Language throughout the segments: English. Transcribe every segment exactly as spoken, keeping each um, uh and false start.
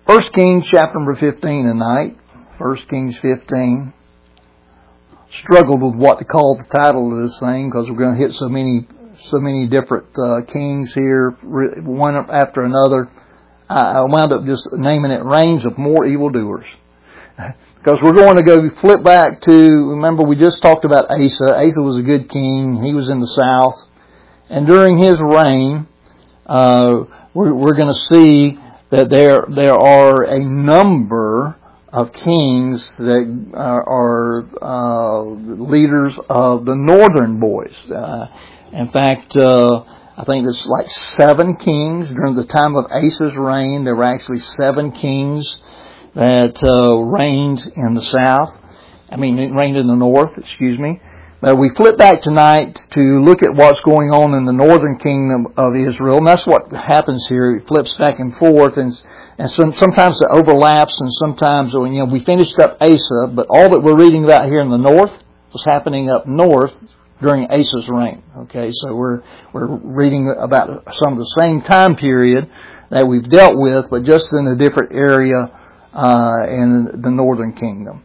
First Kings chapter number fifteen tonight. First Kings fifteen. Struggled with what to call the title of this thing because we're going to hit so many, so many different uh, kings here, one after another. I wound up just naming it "Reigns of More Evildoers," because we're going to go flip back to. Remember, we just talked about Asa. Asa was a good king. He was in the south, and during his reign, uh, we're, we're going to see that there there are a number of kings that are, are uh, leaders of the northern boys. Uh, in fact, uh, I think it's like seven kings during the time of Asa's reign. There were actually seven kings that uh, reigned in the south. I mean, reigned in the north. Excuse me. But we flip back tonight to look at what's going on in the northern kingdom of Israel, and that's what happens here. It flips back and forth, and and some, sometimes it overlaps, and sometimes, you know, we finished up Asa, but all that we're reading about here in the north was happening up north during Asa's reign. Okay, so we're we're reading about some of the same time period that we've dealt with, but just in a different area uh, in the northern kingdom.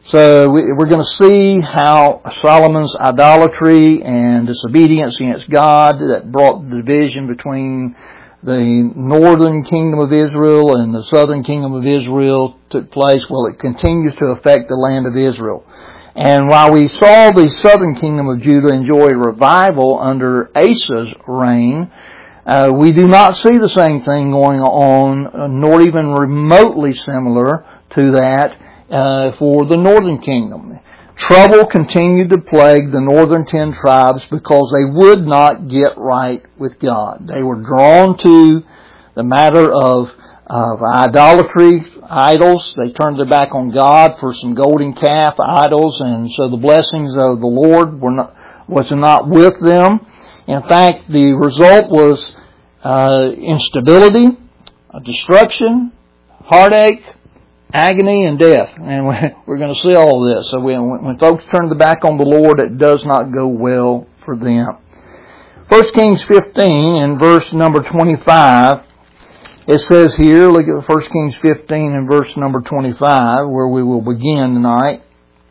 So we're going to see how Solomon's idolatry and disobedience against God that brought the division between the northern kingdom of Israel and the southern kingdom of Israel took place. Well, it continues to affect the land of Israel. And while we saw the southern kingdom of Judah enjoy revival under Asa's reign, uh, we do not see the same thing going on, nor even remotely similar to that Uh, for the northern kingdom. Trouble continued to plague the northern ten tribes because they would not get right with God. They were drawn to the matter of, of idolatry, idols. They turned their back on God for some golden calf idols, and so the blessings of the Lord were not, was not with them. In fact, the result was uh, instability, destruction, heartache, agony and death. And we're going to see all of this. So when, when folks turn their back on the Lord, it does not go well for them. First Kings fifteen and verse number twenty-five, it says here, look at First Kings fifteen and verse number twenty-five, where we will begin tonight.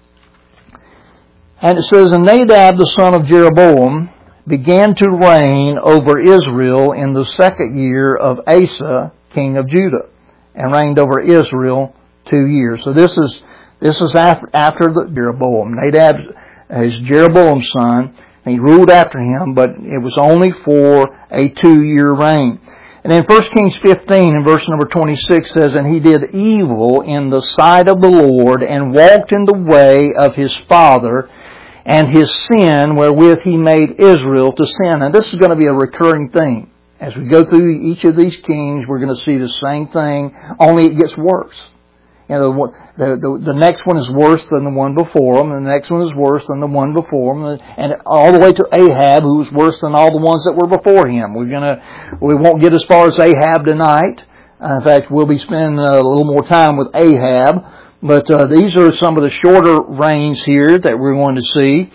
And it says, "And Nadab the son of Jeroboam began to reign over Israel in the second year of Asa, king of Judah, and reigned over Israel two years." So this is this is after, after the Jeroboam. Nadab is Jeroboam's son. And he ruled after him, but it was only for a two-year reign. And then First Kings fifteen and verse number twenty-six says, "And he did evil in the sight of the Lord, and walked in the way of his father, and his sin wherewith he made Israel to sin." And this is going to be a recurring theme. As we go through each of these kings, we're going to see the same thing, only it gets worse. You know, the, the, the next one is worse than the one before him, and the next one is worse than the one before him, and all the way to Ahab, who was worse than all the ones that were before him. We're gonna, we won't get as far as Ahab tonight. Uh, in fact, we'll be spending a little more time with Ahab, but uh, these are some of the shorter reigns here that we're going to see.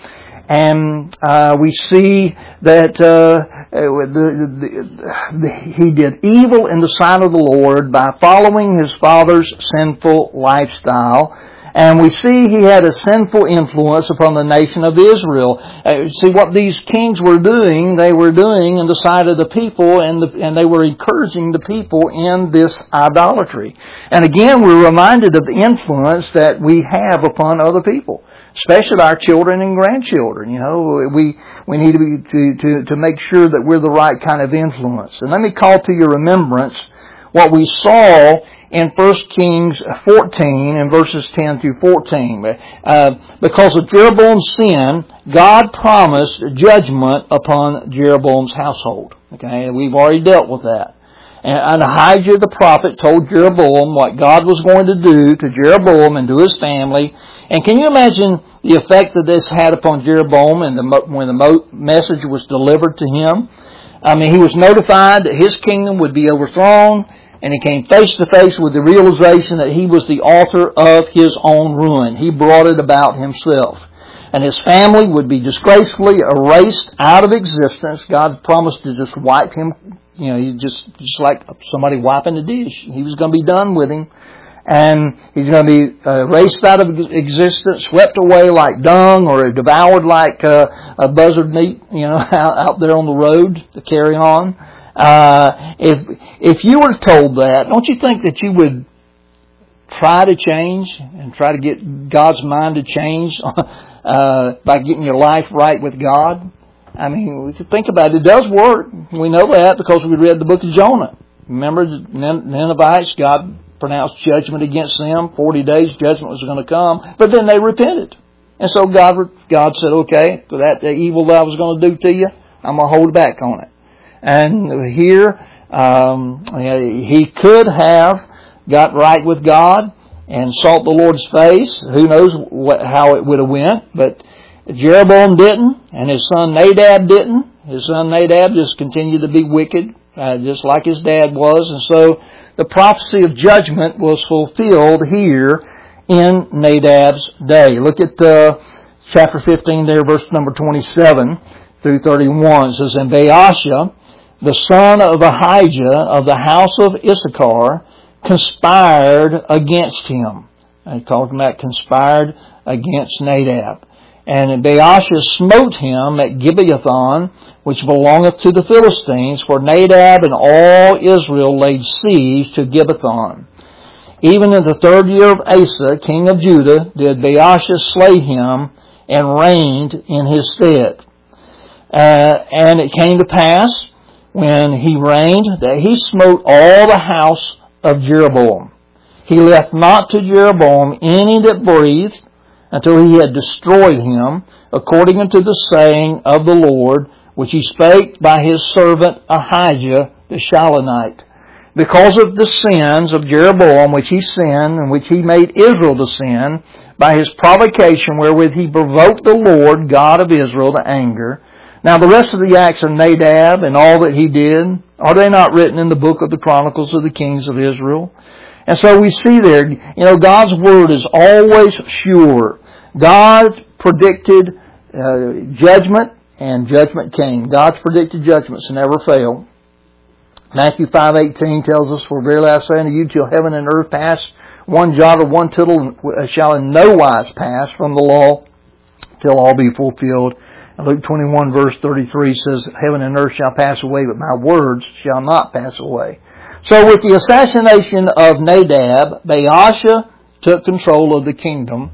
And uh, we see that uh, the, the, the, he did evil in the sight of the Lord by following his father's sinful lifestyle. And we see he had a sinful influence upon the nation of Israel. Uh, see what these kings were doing, they were doing in the sight of the people, and, the, and they were encouraging the people in this idolatry. And again, we're reminded of the influence that we have upon other people, especially our children and grandchildren. You know, we we need to be to, to to make sure that we're the right kind of influence. And let me call to your remembrance what we saw in First Kings fourteen and verses ten through fourteen. Uh, because of Jeroboam's sin, God promised judgment upon Jeroboam's household. Okay, we've already dealt with that. And Ahijah the prophet told Jeroboam what God was going to do to Jeroboam and to his family. And can you imagine the effect that this had upon Jeroboam and the, when the message was delivered to him? I mean, he was notified that his kingdom would be overthrown, and he came face to face with the realization that he was the author of his own ruin. He brought it about himself. And his family would be disgracefully erased out of existence. God promised to just wipe him you know, he just just like somebody wiping the dish. He was going to be done with him, and he's going to be uh, erased out of existence, swept away like dung, or devoured like uh, a buzzard meat, you know, out, out there on the road to carry on. Uh, if if you were told that, don't you think that you would try to change and try to get God's mind to change uh, by getting your life right with God? I mean, we could think about it. It does work. We know that because we read the book of Jonah. Remember the Ninevites, God pronounced judgment against them. Forty days judgment was going to come. But then they repented. And so God God said, okay, for that the evil that I was going to do to you, I'm going to hold back on it. And here, um, he could have got right with God and sought the Lord's face. Who knows what, how it would have went. But Jeroboam didn't, and his son Nadab didn't. His son Nadab just continued to be wicked, uh, just like his dad was. And so the prophecy of judgment was fulfilled here in Nadab's day. Look at uh, chapter fifteen there, verse number twenty-seven through thirty-one. It says, and Baasha, the son of Ahijah of the house of Issachar, conspired against him. I talked about conspired against Nadab. And Baasha smote him at Gibeathon, which belongeth to the Philistines, for Nadab and all Israel laid siege to Gibeathon. Even in the third year of Asa, king of Judah, did Baasha slay him and reigned in his stead. Uh, and it came to pass, when he reigned, that he smote all the house of Jeroboam. He left not to Jeroboam any that breathed, until he had destroyed him, according unto the saying of the Lord, which he spake by his servant Ahijah the Shilonite. Because of the sins of Jeroboam, which he sinned, and which he made Israel to sin, by his provocation wherewith he provoked the Lord God of Israel to anger. Now the rest of the acts of Nadab and all that he did, are they not written in the book of the Chronicles of the Kings of Israel? And so we see there, you know, God's Word is always sure. God predicted uh, judgment, and judgment came. God's predicted judgments never fail. Matthew five eighteen tells us, for verily I say unto you, till heaven and earth pass, one jot or one tittle shall in no wise pass from the law, till all be fulfilled. And Luke twenty-one verse thirty-three says, heaven and earth shall pass away, but my words shall not pass away. So with the assassination of Nadab, Baasha took control of the kingdom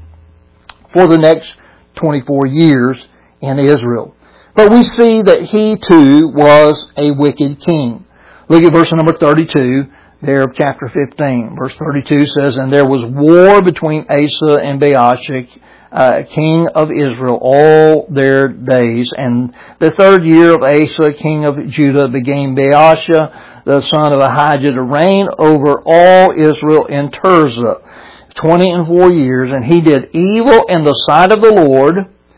for the next twenty-four years in Israel. But we see that he too was a wicked king. Look at verse number thirty-two there of chapter fifteen. Verse thirty-two says, and there was war between Asa and Baasha, uh, king of Israel, all their days. And the third year of Asa, king of Judah, began Baasha, the son of Ahijah, to reign over all Israel in Tirzah. Twenty and four years, and he did evil in the sight of the Lord,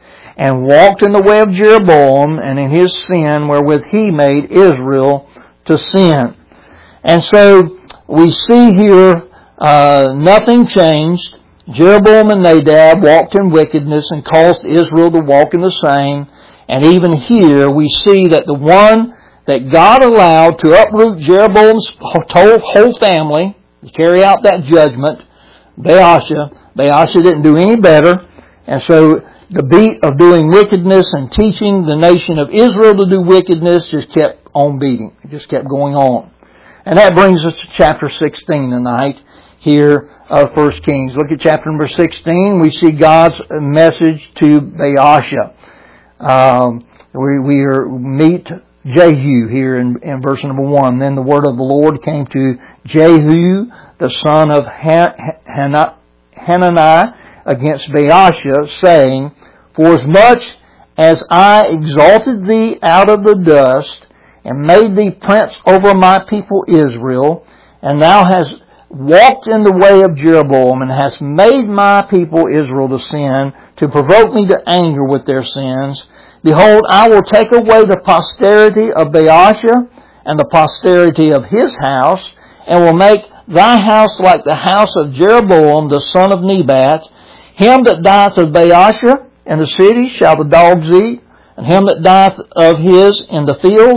and walked in the way of Jeroboam, and in his sin wherewith he made Israel to sin. And so we see here uh, nothing changed. Jeroboam and Nadab walked in wickedness and caused Israel to walk in the same. And even here we see that the one that God allowed to uproot Jeroboam's whole, whole family, to carry out that judgment, Baasha, Baasha didn't do any better. And so the beat of doing wickedness and teaching the nation of Israel to do wickedness just kept on beating. It just kept going on. And that brings us to chapter sixteen tonight here of First Kings. Look at chapter number sixteen. We see God's message to Baasha. Um, we, we are, meet Jehu here in, in verse number one. Then the word of the Lord came to Jehu, the son of Han- Hanani, against Baasha, saying, forasmuch as I exalted thee out of the dust, and made thee prince over my people Israel, and thou hast walked in the way of Jeroboam, and hast made my people Israel to sin, to provoke me to anger with their sins, behold, I will take away the posterity of Baasha, and the posterity of his house, and will make thy house like the house of Jeroboam the son of Nebat. Him that dieth of Baasha in the city shall the dogs eat, and him that dieth of his in the fields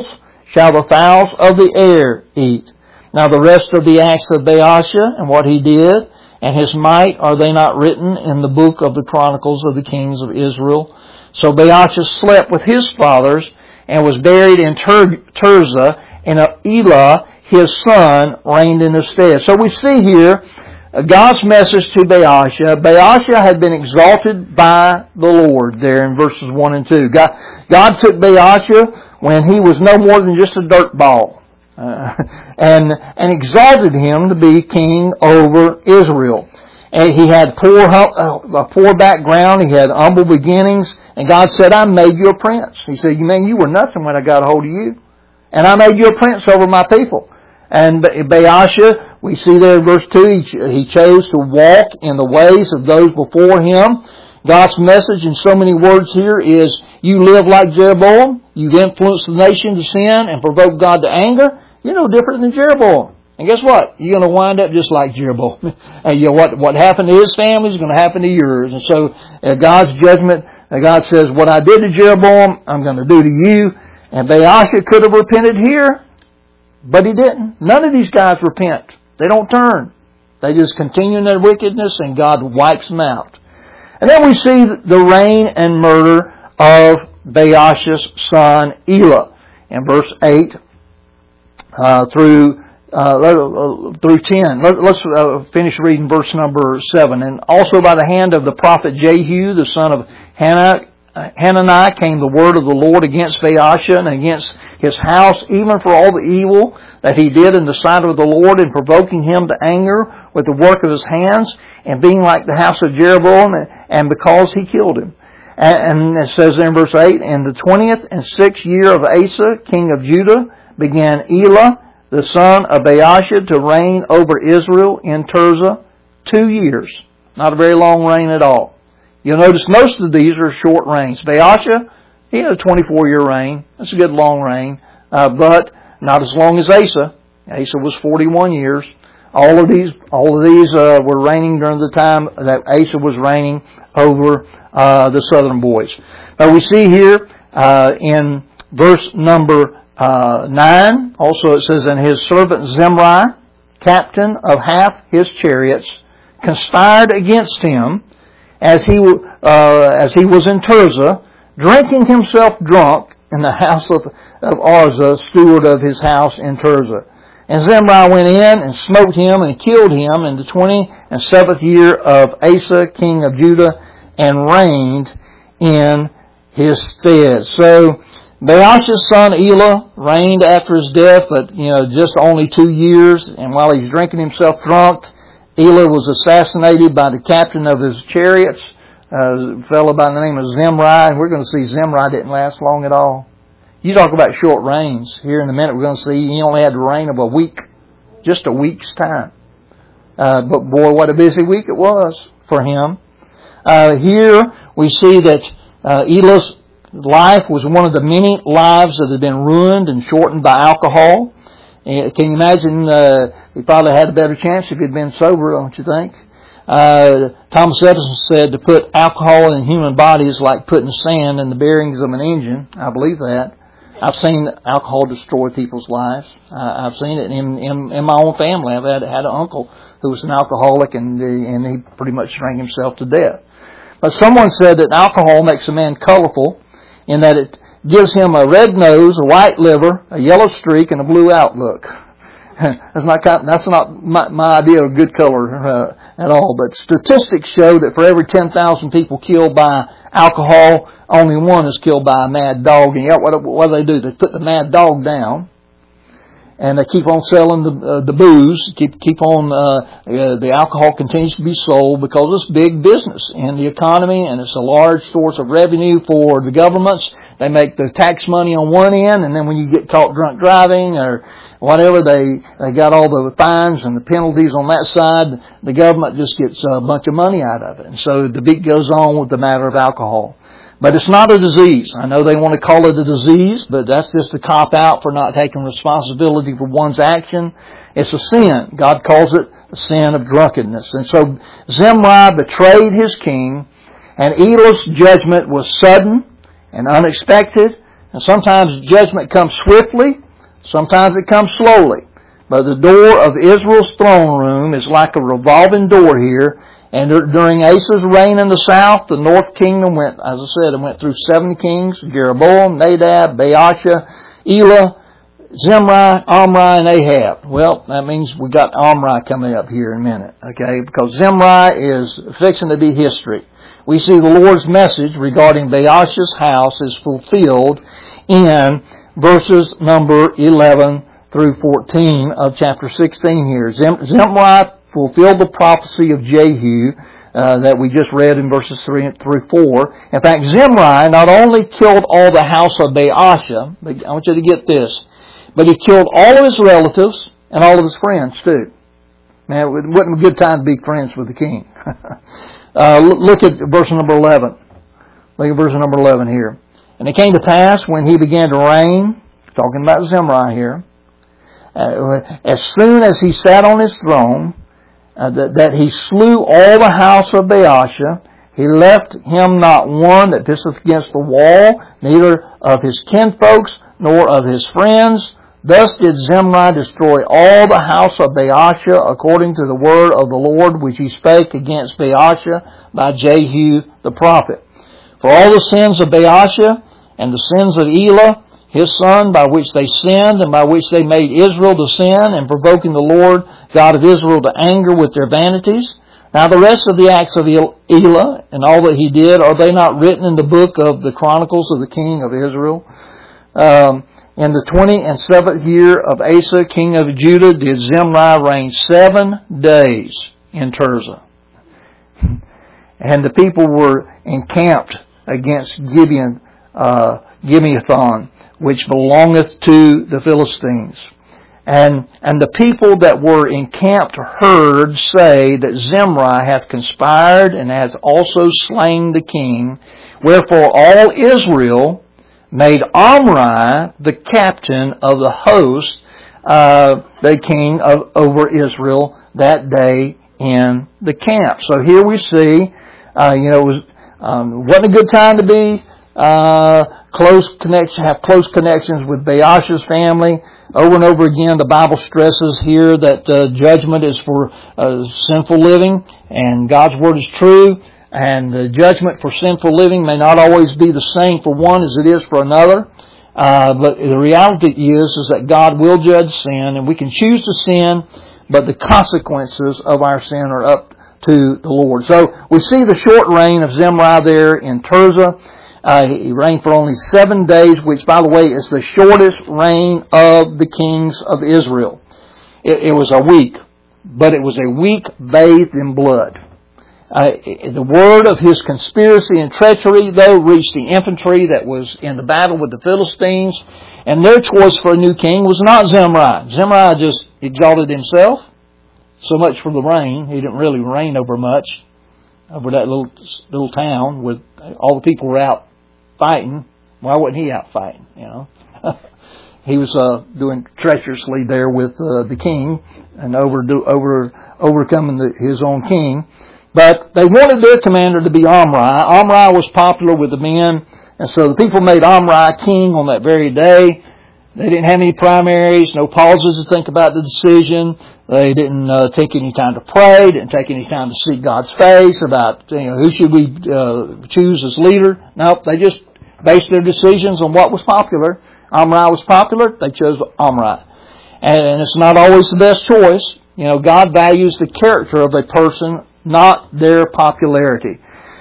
shall the fowls of the air eat. Now the rest of the acts of Baasha and what he did and his might, are they not written in the book of the Chronicles of the Kings of Israel? So Baasha slept with his fathers and was buried in Ter- Tirzah, and Elah, his son, reigned in his stead. So we see here God's message to Baasha. Baasha had been exalted by the Lord there in verses one and two. God, God took Baasha when he was no more than just a dirt ball. Uh, and and exalted him to be king over Israel. And he had poor uh, a poor background. He had humble beginnings. And God said, "I made you a prince." He said, "You man, you were nothing when I got a hold of you, and I made you a prince over my people." And Baasha, we see there in verse two, he, he chose to walk in the ways of those before him. God's message in so many words here is, you live like Jeroboam, you've influenced the nation to sin and provoked God to anger, you're no different than Jeroboam. And guess what? You're going to wind up just like Jeroboam. And you know, what, what happened to his family is going to happen to yours. And so uh, God's judgment, uh, God says, what I did to Jeroboam, I'm going to do to you. And Baasha could have repented here, but he didn't. None of these guys repent. They don't turn. They just continue in their wickedness, and God wipes them out. And then we see the reign and murder of Baasha's son Elah in verse eight uh, through uh, through ten. Let, let's uh, finish reading verse number seven. And also by the hand of the prophet Jehu, the son of Hannah, Hananiah, came the word of the Lord against Baasha and against his house, even for all the evil that he did in the sight of the Lord, in provoking him to anger with the work of his hands, and being like the house of Jeroboam, and because he killed him. And it says there in verse eight, in the twentieth and sixth year of Asa, king of Judah, began Elah, the son of Baasha, to reign over Israel in Tirzah two years. Not a very long reign at all. You'll notice most of these are short reigns. Baasha, he had a twenty-four year reign. That's a good long reign. Uh, but not as long as Asa. Asa was forty-one years. All of these, all of these uh, were reigning during the time that Asa was reigning over uh, the southern boys. Now we see here uh, in verse number uh, nine, also it says, and his servant Zimri, captain of half his chariots, conspired against him as he uh, as he was in Tirzah, drinking himself drunk in the house of, of Arza, steward of his house in Tirzah. And Zimri went in and smote him and killed him in the twenty and seventh year of Asa, king of Judah, and reigned in his stead. So Baasha's son Elah reigned after his death, but you know just only two years. And while he's drinking himself drunk, Elah was assassinated by the captain of his chariots, a fellow by the name of Zimri. And we're going to see Zimri didn't last long at all. You talk about short reigns. Here in a minute we're going to see he only had the reign of a week. Just a week's time. Uh, but boy, what a busy week it was for him. Uh, here we see that uh, Elah's life was one of the many lives that had been ruined and shortened by alcohol. Uh, can you imagine uh, he probably had a better chance if he'd been sober, don't you think? Uh, Thomas Edison said to put alcohol in human bodies like putting sand in the bearings of an engine. I believe that. I've seen alcohol destroy people's lives. Uh, I've seen it in, in in my own family. I've had had an uncle who was an alcoholic, and and he pretty much drank himself to death. But someone said that alcohol makes a man colorful, in that it gives him a red nose, a white liver, a yellow streak, and a blue outlook. That's not that's not my, my idea of good color uh, at all. But statistics show that for every ten thousand people killed by alcohol, only one is killed by a mad dog. And yet, what, what do they do? They put the mad dog down, and they keep on selling the uh, the booze. Keep keep on uh, uh, the alcohol continues to be sold because it's big business in the economy, and it's a large source of revenue for the governments. They make the tax money on one end, and then when you get caught drunk driving or whatever, they they got all the fines and the penalties on that side. The government just gets a bunch of money out of it, and so the beat goes on with the matter of alcohol. But it's not a disease. I know they want to call it a disease, but that's just a cop-out for not taking responsibility for one's action. It's a sin. God calls it the sin of drunkenness. And so Zimri betrayed his king, and Elah's judgment was sudden and unexpected. And sometimes judgment comes swiftly, Sometimes it comes slowly. But the door of Israel's throne room is like a revolving door here. And during Asa's reign in the south, the north kingdom went, as I said, it went through seven kings: Jeroboam, Nadab, Baasha, Elah, Zimri, Omri, and Ahab. Well, that means we got Omri coming up here in a minute, okay? Because Zimri is fixing to be history. We see the Lord's message regarding Baasha's house is fulfilled in verses number eleven through fourteen of chapter sixteen here. Zim- Zimri fulfilled the prophecy of Jehu uh, that we just read in verses three through four. In fact, Zimri not only killed all the house of Baasha, but I want you to get this, but he killed all of his relatives and all of his friends too. Man, it wasn't a good time to be friends with the king. uh, look at verse number eleven. Look at verse number eleven here. And it came to pass when he began to reign, talking about Zimri here, uh, as soon as he sat on his throne, Uh, that, that he slew all the house of Baasha. He left him not one that pisseth against the wall, neither of his kinfolks, nor of his friends. Thus did Zimri destroy all the house of Baasha, according to the word of the Lord, which he spake against Baasha by Jehu the prophet. For all the sins of Baasha, and the sins of Elah, his son, by which they sinned, and by which they made Israel to sin, and provoking the Lord God of Israel to anger with their vanities. Now the rest of the acts of Elah, and all that he did, are they not written in the book of the Chronicles of the king of Israel? Um, in the twenty and seventh year of Asa, king of Judah, did Zimri reign seven days in Tirzah. And the people were encamped against Gibeon, uh, Gibeathon, which belongeth to the Philistines. And and the people that were encamped heard say that Zimri hath conspired and hath also slain the king. Wherefore all Israel made Omri the captain of the host, uh, the king of over Israel that day in the camp. So here we see, uh, you know, it was um, wasn't a good time to be uh, close connection, have close connections with Baasha's family. Over and over again, the Bible stresses here that uh, judgment is for uh, sinful living, and God's word is true. And the judgment for sinful living may not always be the same for one as it is for another. Uh, but the reality is, is that God will judge sin, and we can choose to sin, but the consequences of our sin are up to the Lord. So we see the short reign of Zimri there in Tirzah. Uh, he reigned for only seven days, which, by the way, is the shortest reign of the kings of Israel. It, it was a week, but it was a week bathed in blood. Uh, the word of his conspiracy and treachery, though, reached the infantry that was in the battle with the Philistines, and their choice for a new king was not Zimri. Zimri just exalted himself. So much for the reign. He didn't really reign over much, over that little little town with all the people were out fighting. Why wasn't he out fighting? You know, he was uh, doing treacherously there with uh, the king and over over overcoming the, his own king. But they wanted their commander to be Omri. Omri was popular with the men, and so the people made Omri king on that very day. They didn't have any primaries, no pauses to think about the decision. They didn't uh, take any time to pray, didn't take any time to seek God's face about, you know, who should we uh, choose as leader. Nope, they just based their decisions on what was popular. Omri was popular, they chose Omri. And it's not always the best choice. You know, God values the character of a person, not their popularity.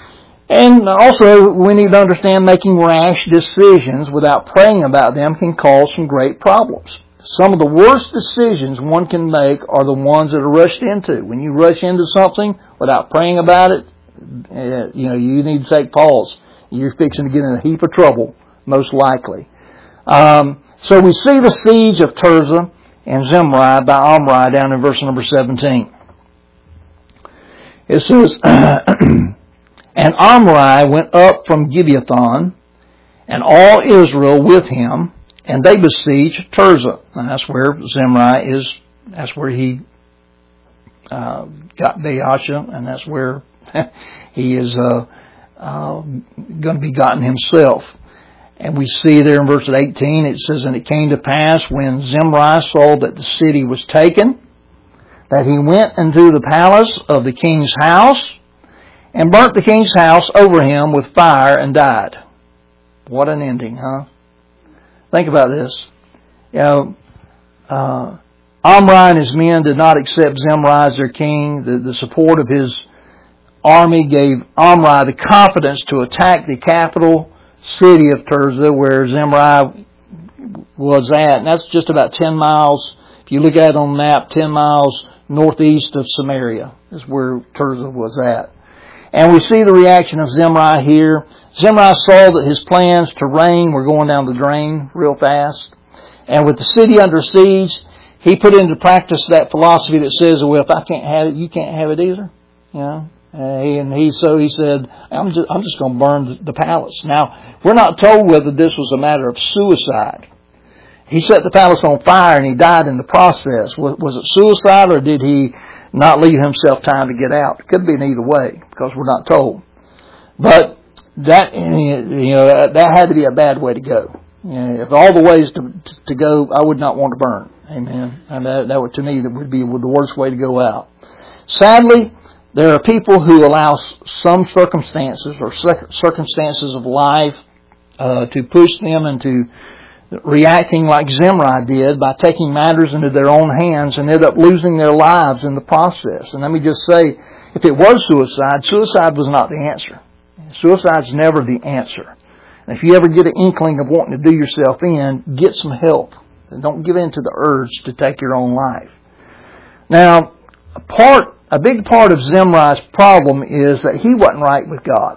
And also, we need to understand making rash decisions without praying about them can cause some great problems. Some of the worst decisions one can make are the ones that are rushed into. When you rush into something without praying about it, you know, you need to take pause. You're fixing to get in a heap of trouble, most likely. Um, so we see the siege of Tirzah and Zimri by Omri down in verse number seventeen. It says, and Omri went up from Gibeathon, and all Israel with him, and they besieged Tirzah. And that's where Zimri is, that's where he uh, got Baasha, and that's where he is uh, uh, going to be gotten himself. And we see there in verse eighteen, it says, "And it came to pass when Zimri saw that the city was taken, that he went into the palace of the king's house, and burnt the king's house over him with fire, and died." What an ending, huh? Think about this. You know, uh, Omri and his men did not accept Zimri as their king. The, the support of his army gave Omri the confidence to attack the capital city of Tirzah, where Zimri was at. And that's just about ten miles, if you look at it on the map, ten miles northeast of Samaria is where Tirzah was at. And we see the reaction of Zimri here. Zimri saw that his plans to reign were going down the drain real fast. And with the city under siege, he put into practice that philosophy that says, well, if I can't have it, you can't have it either. You know? And he, so he said, I'm just, I'm just going to burn the palace. Now, we're not told whether this was a matter of suicide. He set the palace on fire and he died in the process. Was, was it suicide, or did he not leave himself time to get out? It could be in either way, because we're not told. But that, you know, that had to be a bad way to go. You know, if all the ways to, to go, I would not want to burn. Amen. And that, that would, to me, that would be the worst way to go out. Sadly, there are people who allow some circumstances or circumstances of life uh, to push them into reacting like Zimri did by taking matters into their own hands and end up losing their lives in the process. And let me just say, if it was suicide, suicide was not the answer. Suicide's never the answer. And if you ever get an inkling of wanting to do yourself in, get some help. And don't give in to the urge to take your own life. Now, a part, a big part of Zimri's problem is that he wasn't right with God.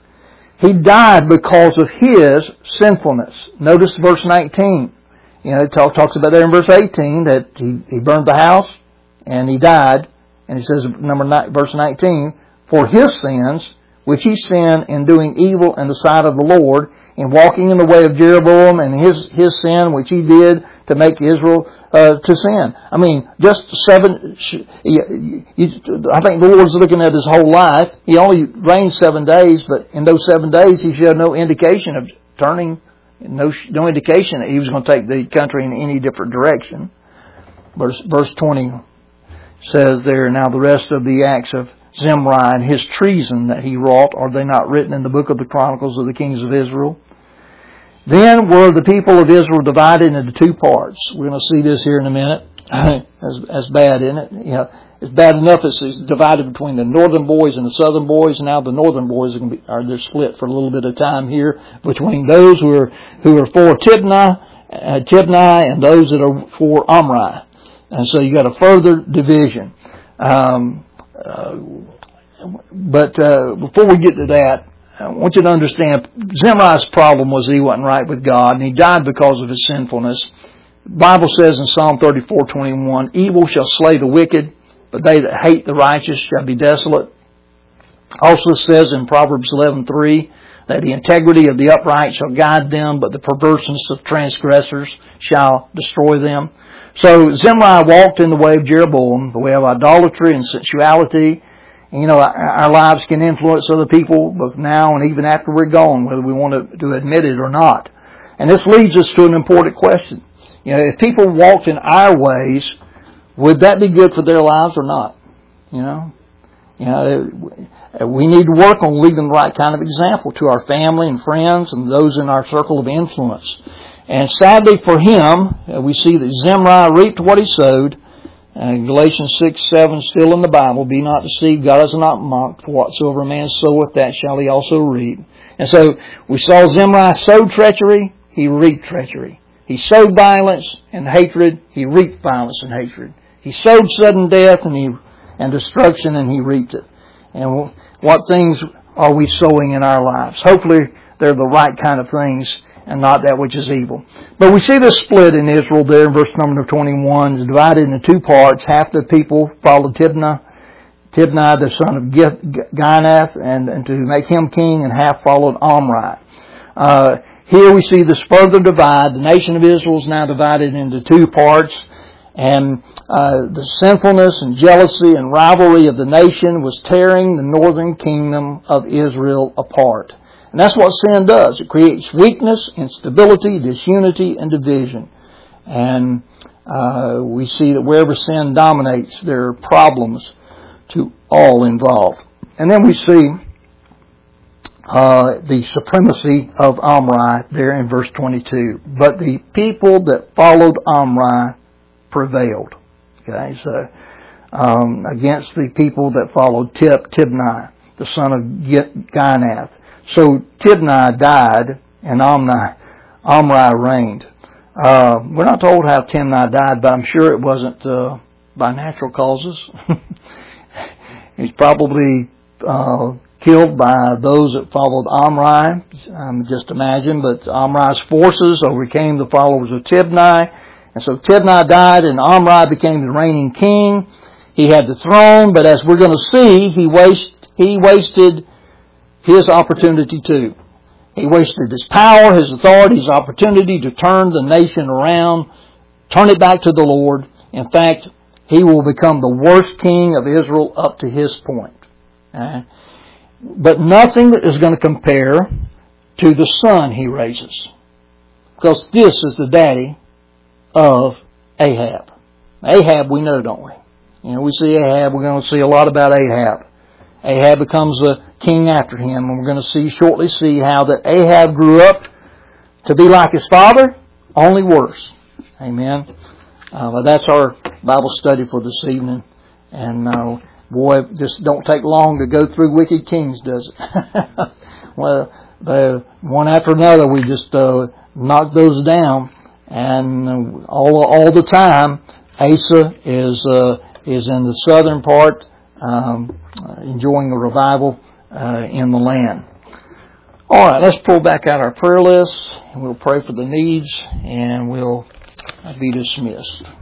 He died because of his sinfulness. Notice verse nineteen. You know, it talk, talks about there in verse eighteen that he, he burned the house and he died. And he says, number nine, verse nineteen, "For his sins, which he sinned in doing evil in the sight of the Lord, in walking in the way of Jeroboam, and his his sin which he did to make Israel uh, to sin." I mean, just seven. You, you, I think the Lord's looking at his whole life. He only reigned seven days, but in those seven days, he showed no indication of turning, no no indication that he was going to take the country in any different direction. Verse verse twenty says there, "Now the rest of the acts of Zimri and his treason that he wrought, are they not written in the book of the Chronicles of the kings of Israel? Then were the people of Israel divided into two parts." We're going to see this here in a minute. That's, that's bad, isn't it? You know, it's bad enough it's, it's divided between the northern boys and the southern boys. Now the northern boys are, going to be, are they're split for a little bit of time here between those who are who are for Tibni, uh, Tibni and those that are for Omri. And so you got a further division. Um, uh, but uh, before we get to that, I want you to understand, Zimri's problem was he wasn't right with God, and he died because of his sinfulness. The Bible says in Psalm thirty-four twenty-one, "Evil shall slay the wicked, but they that hate the righteous shall be desolate." Also says in Proverbs eleven three that the integrity of the upright shall guide them, but the perverseness of transgressors shall destroy them. So Zimri walked in the way of Jeroboam, the way of idolatry and sensuality. You know, our lives can influence other people both now and even after we're gone, whether we want to, to admit it or not. And this leads us to an important question. You know, if people walked in our ways, would that be good for their lives or not? You know, you know, we need to work on leaving the right kind of example to our family and friends and those in our circle of influence. And sadly for him, we see that Zimri reaped what he sowed. And Galatians six seven, still in the Bible, "Be not deceived, God is not mocked, for whatsoever a man soweth, that shall he also reap." And so we saw Zimri sowed treachery, he reaped treachery. He sowed violence and hatred, he reaped violence and hatred. He sowed sudden death and he and destruction, and he reaped it. And what things are we sowing in our lives? Hopefully they're the right kind of things and not that which is evil. But we see this split in Israel there in verse number twenty-one. It's divided into two parts. Half the people followed Tibni, Tibni the son of Ginath, and, and to make him king, and half followed Omri. Uh, here we see this further divide. The nation of Israel is now divided into two parts. And uh, the sinfulness and jealousy and rivalry of the nation was tearing the northern kingdom of Israel apart. And that's what sin does. It creates weakness, instability, disunity, and division. And uh, we see that wherever sin dominates, there are problems to all involved. And then we see uh, the supremacy of Omri there in verse twenty-two. But the people that followed Omri prevailed. Okay, so um, against the people that followed Tib, Tibni, the son of Ginath. So Tibni died and Omri, Omri reigned. Uh, we're not told how Tibni died, but I'm sure it wasn't uh, by natural causes. He's probably uh, killed by those that followed Omri, um, just imagine. But Omri's forces overcame the followers of Tibni. And so Tibni died and Omri became the reigning king. He had the throne, but as we're going to see, he, waste, he wasted his opportunity too. He wasted his power, his authority, his opportunity to turn the nation around, turn it back to the Lord. In fact, he will become the worst king of Israel up to his point. Uh, but nothing is going to compare to the son he raises. Because this is the daddy of Ahab. Ahab we know, don't we? You know, we see Ahab, we're going to see a lot about Ahab. Ahab becomes a king after him, and we're going to see shortly see how that Ahab grew up to be like his father, only worse. Amen. Uh, but that's our Bible study for this evening. And uh, boy, it just don't take long to go through wicked kings, does it? Well, the, one after another, we just uh, knock those down, and uh, all all the time, Asa is uh, is in the southern part, um, enjoying a revival uh, in the land. All right, let's pull back out our prayer list, and we'll pray for the needs, and we'll be dismissed.